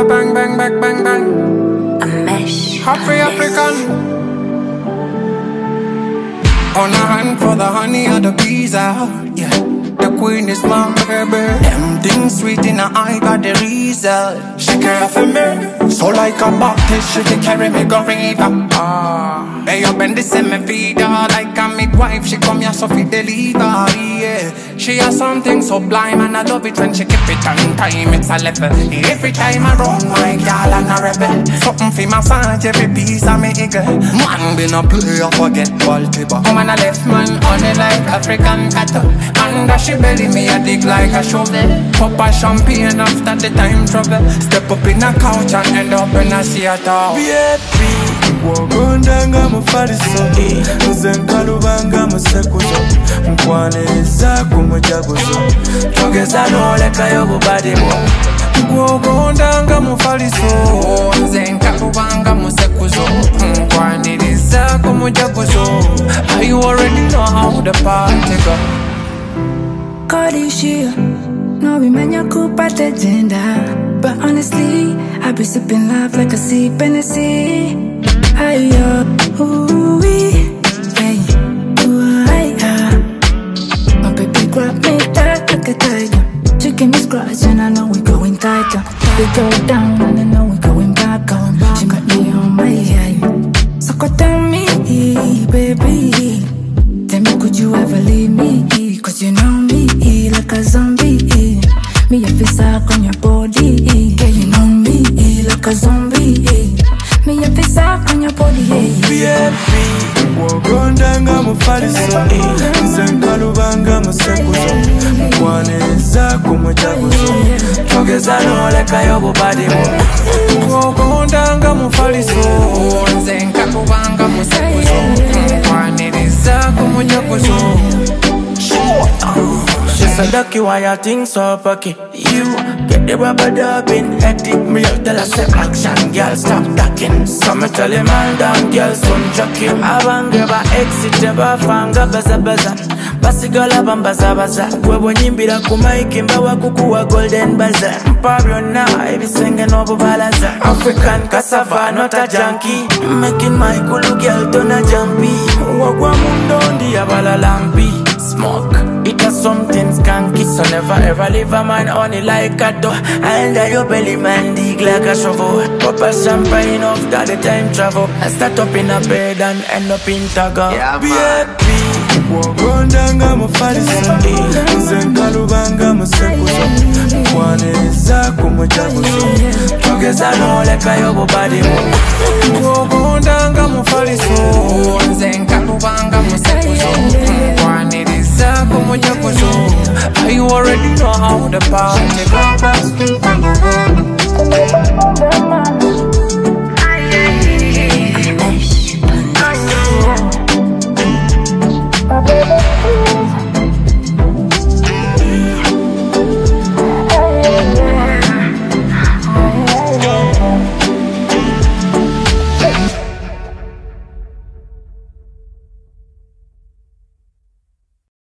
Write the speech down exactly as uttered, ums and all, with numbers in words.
bang, bang, bang, bang, bang. A mesh. Happy African. On a hand for the honey or the bees out, yeah. The queen is my baby. Them things sweet in her eye got the result. She care for me, so like a baptist, she dey carry me go river. Ah, hey up and this me feed her like a midwife. She come here so fi deliver, yeah. She has something sublime and I love it when she keep it on time. It's a level. Every time I run my girl and a rebel. Something fi massage every piece of me eagle. Man be no play or forget Baltimore. Come on a left man on it like African cattle. Under she belly me a dig like a shovel. Pop a champagne after the time trouble. Step up in a couch and end up in a theater. Baby, wogondanga mufaliso nzenkalubanga musekuzo nkwaniriza ku mujaguzo togeza nolekayo bubadi bwo wogondanga mufaliso nzenkalubanga musekuzo nkwaniriza ku mujaguzo. You already know how the party go. Kodishia, no we manya kupata agenda. But honestly, I be sipping love like a sip in the sea. Ayo, ooh wee, hey, ooh ay ah. My baby grab me tight like a tiger. She give me scratch and I know we going tighter. We go down and I know we going back on. She got me on my eye. So go tell me, baby, tell me could you ever leave me? Cause you know me like a zombie. Me a fist on your body. Yeah, you know me like a zombie. Me a fist on your body. Baby, wogondanga mufaliso nzenkalubanga musekuzo nkwaniriza ku mujaguzo togeza nolekayo bubadi bwo wogondanga mufaliso nzenkalubanga musekuzo nkwaniriza ku mujaguzo. She's a ducky, why you think so pucky? You get the rubber dubbing, hectic. Me out tell her say action, girl, stop ducking. So me tell him all down, girl, son jockey. Abangeba exit, jeba fanga baza baza. Basigala bambaza baza. Webo nyimbira kumaiki mbawa kukuwa golden baza. Mpabyo na, ebi senge nobo balaza. African cassava, not a junkie. Making my cool girl turn a jumpy. Wagwa mundondi abala lampi. Smoke, it has something skanky. So never ever leave a man on it like a door. Under your belly man dig like a shovel. Pop a champagne off that the time travel. I start up in a bed and end up in Taga. Yeah, baby, wogondanga mufaliso nzenkalubanga musekuzo nkwaniriza ku mujaguzo togeza nolekayo bubadi bwo wogondanga mufaliso nzenkalubanga musekuzo nkwaniriza ku mujaguzo. You already know how the party